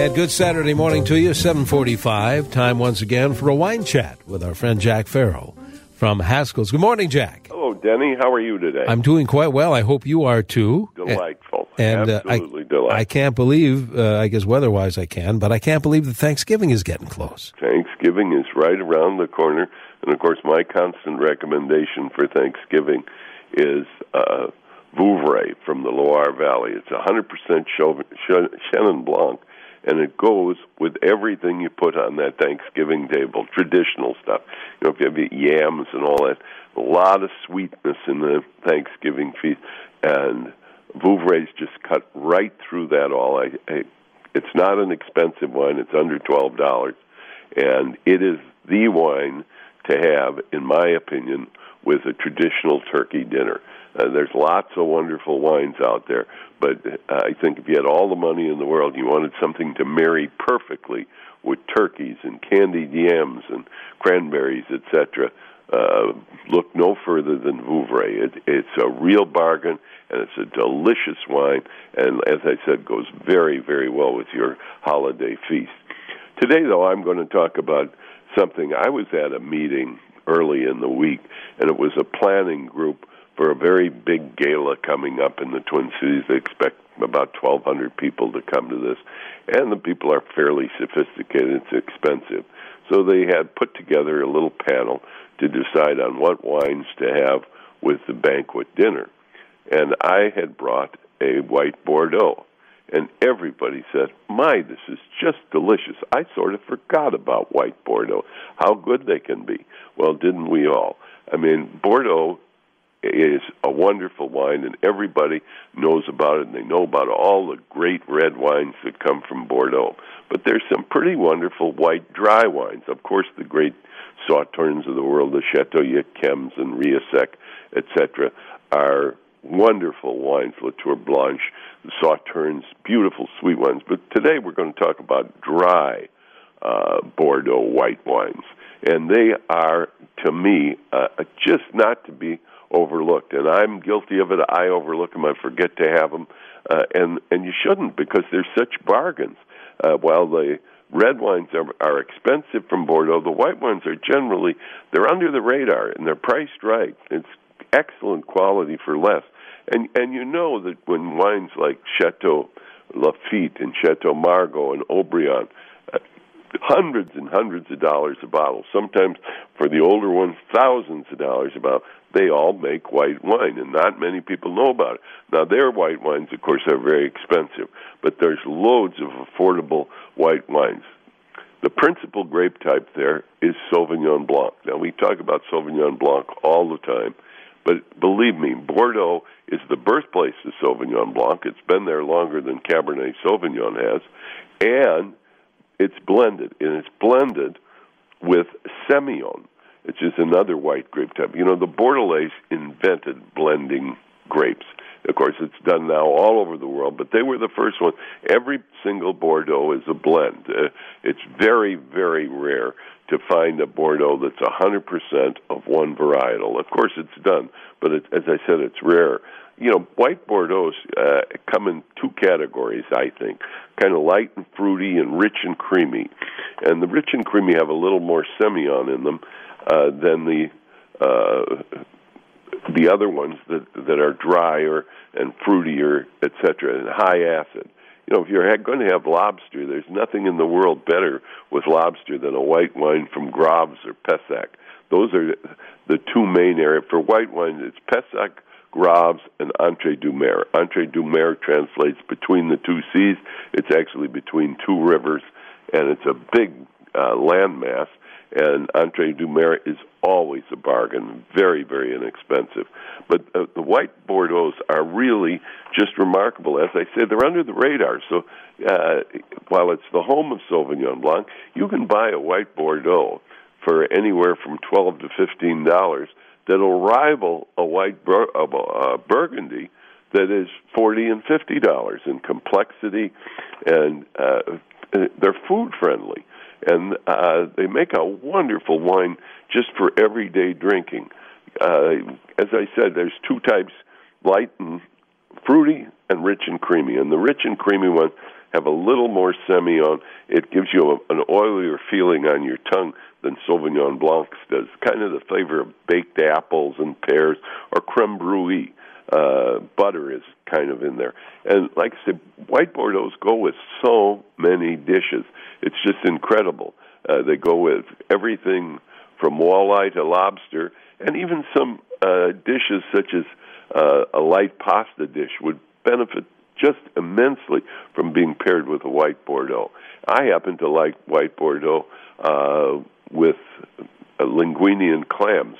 And good Saturday morning to you, 7:45. Time once again for a wine chat with our friend Jack Farrell from Haskell's. Good morning, Jack. Hello, Denny. How are you today? I'm doing quite well. I hope you are too. Delightful. And absolutely delightful. I can't believe, I guess weather-wise I can, but I can't believe that Thanksgiving is getting close. Thanksgiving is right around the corner. And, of course, my constant recommendation for Thanksgiving is Vouvray from the Loire Valley. It's 100% Chenin Blanc, and it goes with everything you put on that Thanksgiving table, traditional stuff. You know, if you have yams and all that, a lot of sweetness in the Thanksgiving feast, and Vouvray's just cut right through that all. It's not an expensive wine. It's under $12, and it is the wine to have, in my opinion, with a traditional turkey dinner. There's lots of wonderful wines out there, but I think if you had all the money in the world, you wanted something to marry perfectly with turkeys and candied yams and cranberries, etc., look no further than Vouvray. It's a real bargain, and it's a delicious wine, and as I said, goes very, very well with your holiday feast. Today, though, I'm going to talk about something. I was at a meeting early in the week, and it was a planning group for a very big gala coming up in the Twin Cities. They expect about 1,200 people to come to this, and the people are fairly sophisticated. It's expensive. So they had put together a little panel to decide on what wines to have with the banquet dinner. And I had brought a white Bordeaux, and everybody said, "My, this is just delicious. I sort of forgot about white Bordeaux, how good they can be." Well, didn't we all? I mean, Bordeaux is a wonderful wine, and everybody knows about it, and they know about all the great red wines that come from Bordeaux. But there's some pretty wonderful white dry wines. Of course, the great Sauternes of the world, the Chateau Yquems and Riesec, etc., are wonderful wines. Latour Blanche, the Sauternes, beautiful sweet wines. But today we're going to talk about dry Bordeaux white wines. And they are, to me, just not to be overlooked. And I'm guilty of it. I overlook them. I forget to have them. And you shouldn't, because they're such bargains. While the red wines are expensive from Bordeaux, the white wines are generally, they're under the radar, and they're priced right. It's excellent quality for less. And you know that when wines like Chateau Lafite and Chateau Margaux and Haut-Brion, hundreds and hundreds of dollars a bottle, sometimes for the older ones, thousands of dollars a bottle, they all make white wine, and not many people know about it. Now, their white wines, of course, are very expensive, but there's loads of affordable white wines. The principal grape type there is Sauvignon Blanc. Now, we talk about Sauvignon Blanc all the time, but believe me, Bordeaux is the birthplace of Sauvignon Blanc. It's been there longer than Cabernet Sauvignon has, and it's blended, and it's blended with Semillon, which is another white grape type. You know, the Bordelais invented blending grapes. Of course, it's done now all over the world, but they were the first one. Every single Bordeaux is a blend. It's very, very rare to find a Bordeaux that's 100% of one varietal. Of course, it's done, but as I said, it's rare. You know, white Bordeaux come in two categories, I think, kind of light and fruity and rich and creamy. And the rich and creamy have a little more Semillon in them than the other ones that are drier and fruitier, etc., and high acid. You know, if you're going to have lobster, there's nothing in the world better with lobster than a white wine from Graves or Pessac. Those are the two main areas. For white wines, it's Pessac, Graves, and Entre deux Mers. Entre deux Mers translates between the two seas. It's actually between two rivers, and it's a big landmass. And Entre deux Mers is always a bargain, very, very inexpensive. But the white Bordeaux are really just remarkable. As I said, they're under the radar. So while it's the home of Sauvignon Blanc, you can buy a white Bordeaux for anywhere from $12 to $15 that'll rival a white Burgundy that is $40 and $50 in complexity, and they're food-friendly. And they make a wonderful wine just for everyday drinking. As I said, there's two types, light and fruity and rich and creamy. And the rich and creamy ones have a little more Semillon. It gives you an oilier feeling on your tongue than Sauvignon Blanc does. Kind of the flavor of baked apples and pears or creme brulee. Butter is kind of in there. And like I said, white Bordeaux's go with so many dishes. It's just incredible. They go with everything from walleye to lobster, and even some dishes such as a light pasta dish would benefit just immensely from being paired with a white Bordeaux. I happen to like white Bordeaux with linguine and clams.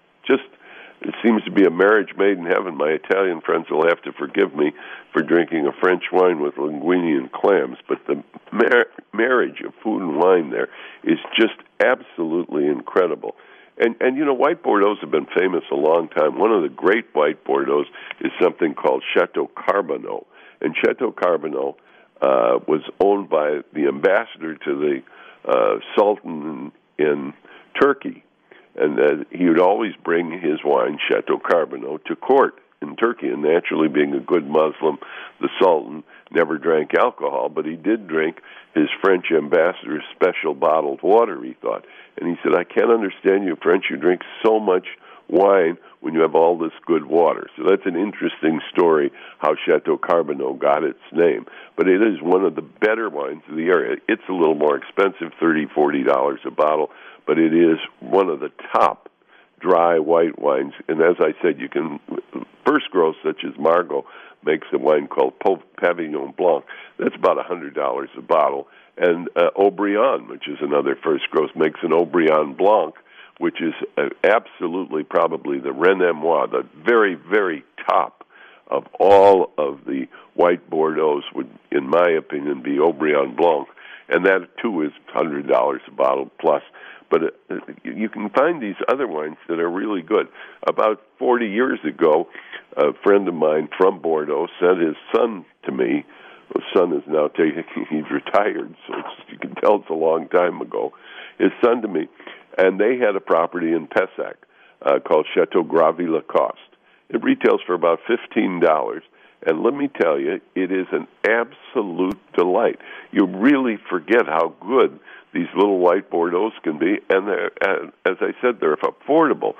It seems to be a marriage made in heaven. My Italian friends will have to forgive me for drinking a French wine with linguine and clams, but the marriage of food and wine there is just absolutely incredible. And white Bordeauxs have been famous a long time. One of the great white Bordeauxs is something called Chateau Carbonneau. And Chateau Carbonneau was owned by the ambassador to the Sultan in Turkey. And he would always bring his wine, Chateau Carbonneau, to court in Turkey. And naturally, being a good Muslim, the Sultan never drank alcohol, but he did drink his French ambassador's special bottled water, he thought. And he said, I can't understand you French. You drink so much wine when you have all this good water. So that's an interesting story, how Chateau Carbonneau got its name. But it is one of the better wines of the area. It's a little more expensive, $30, $40 a bottle, but it is one of the top dry white wines. And as I said, you can, First Growth, such as Margaux, makes a wine called Pavillon Blanc. That's about $100 a bottle. And Haut-Brion, which is another First Growth, makes an Haut-Brion Blanc, which is absolutely probably the René-Moi, the very, very top of all of the white Bordeauxs would, in my opinion, be Haut-Brion Blanc. And that, too, is $100 a bottle plus. But you can find these other wines that are really good. About 40 years ago, a friend of mine from Bordeaux sent his son to me. His son is now he's retired, so you can tell it's a long time ago. His son to me, and they had a property in Pessac called Chateau Gravy-Lacoste. It retails for about $15. And let me tell you, it is an absolute delight. You really forget how good these little white Bordeauxs can be, and as I said, they're affordable.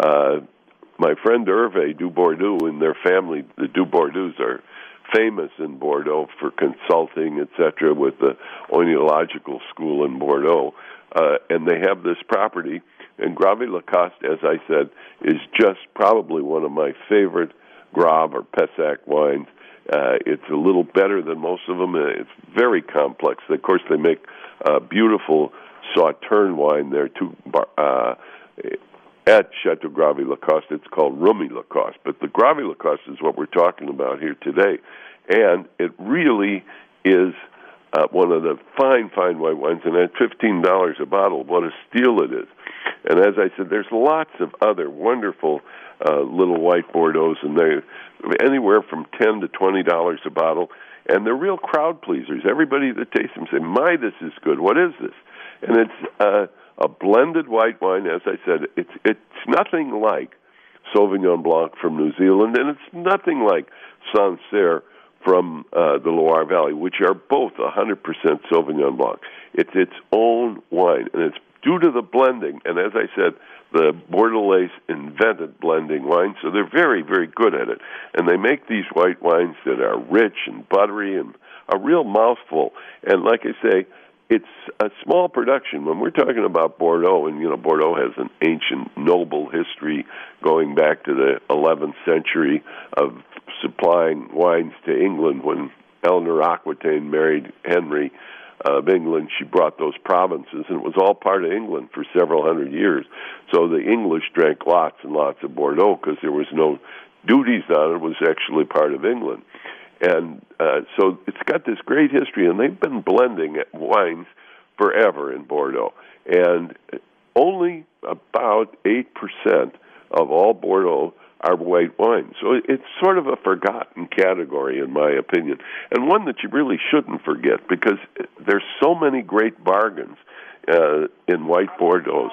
My friend Hervé Dubourdieu and their family, the Dubourdieus, are famous in Bordeaux for consulting, etc., with the Oenological School in Bordeaux, and they have this property. And Gravy-Lacoste, as I said, is just probably one of my favorite Grave or Pessac wines. It's a little better than most of them. It's very complex. Of course, they make beautiful Sauterne wine there too. At Chateau Gravy-Lacoste, it's called Rummy-Lacoste. But the Gravy-Lacoste is what we're talking about here today. And it really is one of the fine white wines. And at $15 a bottle, what a steal it is. And as I said, there's lots of other wonderful little white Bordeauxs, and they're anywhere from $10 to $20 a bottle. And they're real crowd pleasers. Everybody that tastes them say, my, this is good. What is this? And it's a blended white wine. As I said, it's nothing like Sauvignon Blanc from New Zealand, and it's nothing like Sancerre from the Loire Valley, which are both 100% Sauvignon Blanc. It's its own wine, and it's due to the blending. And as I said, the Bordelaise invented blending wine, so they're very, very good at it. And they make these white wines that are rich and buttery and a real mouthful. And like I say, it's a small production. When we're talking about Bordeaux, and Bordeaux has an ancient, noble history going back to the 11th century of supplying wines to England. When Eleanor Aquitaine married Henry of England, she brought those provinces, and it was all part of England for several hundred years. So the English drank lots and lots of Bordeaux because there was no duties on it. It was actually part of England. And so it's got this great history, and they've been blending wines forever in Bordeaux. And only about 8% of all Bordeaux are white wines. So it's sort of a forgotten category, in my opinion, and one that you really shouldn't forget because there's so many great bargains in white Bordeaux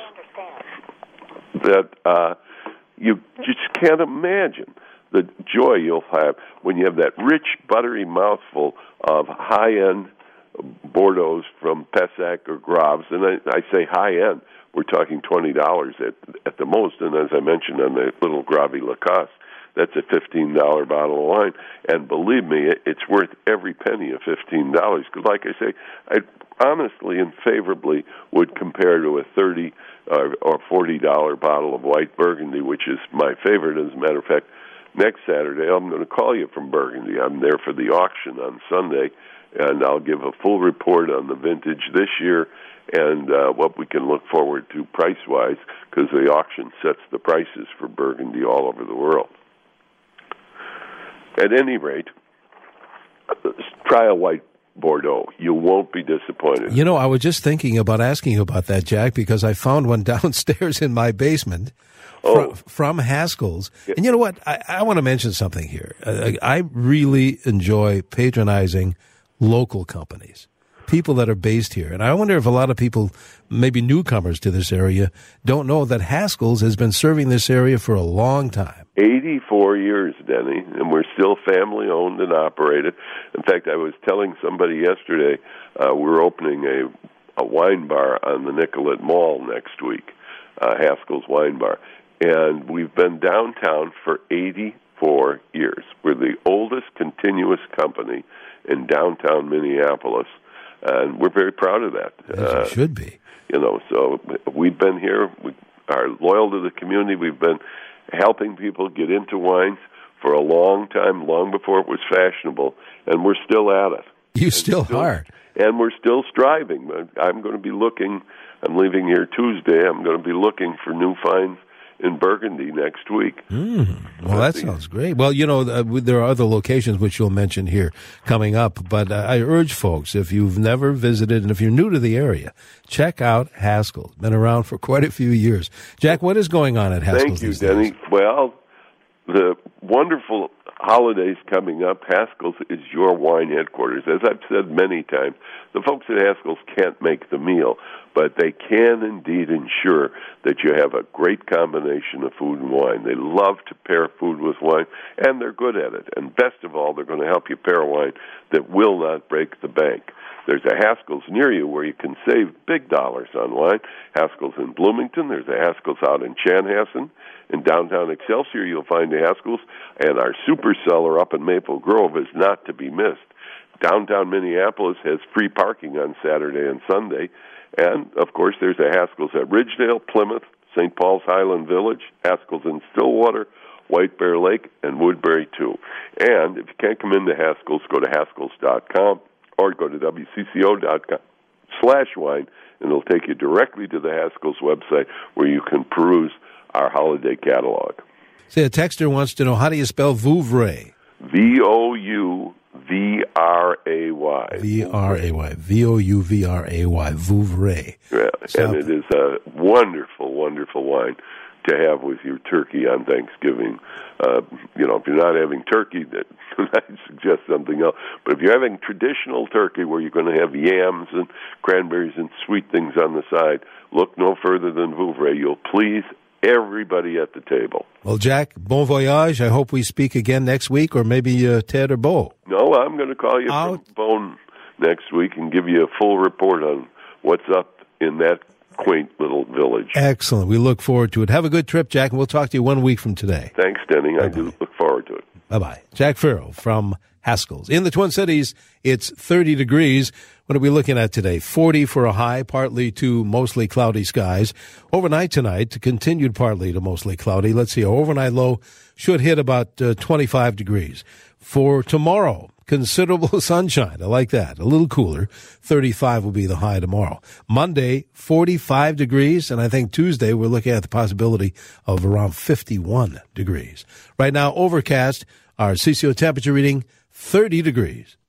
that you just can't imagine the joy you'll have when you have that rich, buttery mouthful of high-end Bordeaux's from Pessac or Graves, and I say high-end. We're talking $20 at the most, and as I mentioned on the little Gravi Lacoste, that's a $15 bottle of wine. And believe me, it's worth every penny of $15. Because like I say, I honestly and favorably would compare to a $30 or $40 bottle of white Burgundy, which is my favorite. As a matter of fact, next Saturday I'm going to call you from Burgundy. I'm there for the auction on Sunday, and I'll give a full report on the vintage this year and what we can look forward to price-wise, because the auction sets the prices for Burgundy all over the world. At any rate, try a white Bordeaux. You won't be disappointed. You know, I was just thinking about asking you about that, Jack, because I found one downstairs in my basement from Haskell's. Yeah. And you know what? I want to mention something here. I really enjoy patronizing local companies, people that are based here. And I wonder if a lot of people, maybe newcomers to this area, don't know that Haskell's has been serving this area for a long time. 84 years, Denny, and we're still family-owned and operated. In fact, I was telling somebody yesterday we're opening a wine bar on the Nicollet Mall next week, Haskell's Wine Bar. And we've been downtown for 84 years. We're the oldest continuous company in downtown Minneapolis, and we're very proud of that. Yes, you should be. You know, so we've been here. We are loyal to the community. We've been helping people get into wines for a long time, long before it was fashionable, and we're still at it. You still are. And we're still striving. I'm going to be looking, I'm leaving here Tuesday, I'm going to be looking for new finds in Burgundy next week. Well, that sounds great. Well, you know, there are other locations which you'll mention here coming up, but I urge folks, if you've never visited and if you're new to the area, check out Haskell's. Been around for quite a few years. Jack, what is going on at Haskell's? Thank you, Denny. Well, the wonderful holidays coming up, Haskell's is your wine headquarters. As I've said many times, the folks at Haskell's can't make the meal, but they can indeed ensure that you have a great combination of food and wine. They love to pair food with wine, and they're good at it. And best of all, they're going to help you pair a wine that will not break the bank. There's a Haskell's near you where you can save big dollars on wine. Haskell's in Bloomington. There's a Haskell's out in Chanhassen. In downtown Excelsior, you'll find a Haskell's. And our super cellar up in Maple Grove is not to be missed. Downtown Minneapolis has free parking on Saturday and Sunday. And, of course, there's a Haskell's at Ridgedale, Plymouth, St. Paul's Highland Village, Haskell's in Stillwater, White Bear Lake, and Woodbury, too. And if you can't come into Haskell's, go to Haskells.com or go to WCCO.com/wine, and it'll take you directly to the Haskell's website where you can peruse our holiday catalog. Say, a texter wants to know, how do you spell Vouvray? Vouvray. V-R-A-Y. V-O-U-V-R-A-Y. Vouvray. Yeah, and it is a wonderful, wonderful wine to have with your turkey on Thanksgiving. You know, if you're not having turkey, then I'd suggest something else. But if you're having traditional turkey where you're going to have yams and cranberries and sweet things on the side, look no further than Vouvray. You'll please everybody at the table. Well, Jack, bon voyage. I hope we speak again next week, or maybe Ted or Bo. No, I'm going to call you from Bone next week and give you a full report on what's up in that quaint little village. Excellent. We look forward to it. Have a good trip, Jack, and we'll talk to you 1 week from today. Thanks, Denny. I do look forward to it. Bye-bye. Jack Farrell from Haskell's. In the Twin Cities, it's 30 degrees. What are we looking at today? 40 for a high, partly to mostly cloudy skies. Overnight tonight, continued partly to mostly cloudy. Let's see, our overnight low should hit about 25 degrees. For tomorrow, considerable sunshine. I like that. A little cooler. 35 will be the high tomorrow. Monday, 45 degrees. And I think Tuesday, we're looking at the possibility of around 51 degrees. Right now, overcast. Our CCO temperature reading, 30 degrees.